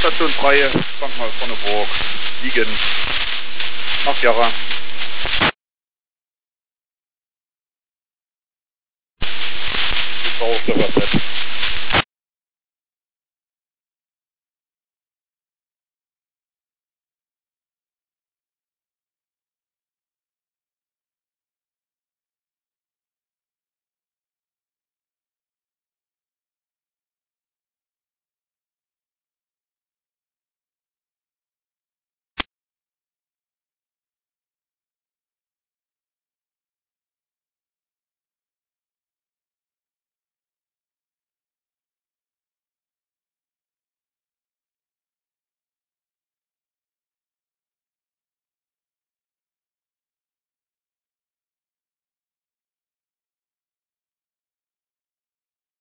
Station 3, fang mal von der Burg, liegen. Macht Jahre. Ist auch der was.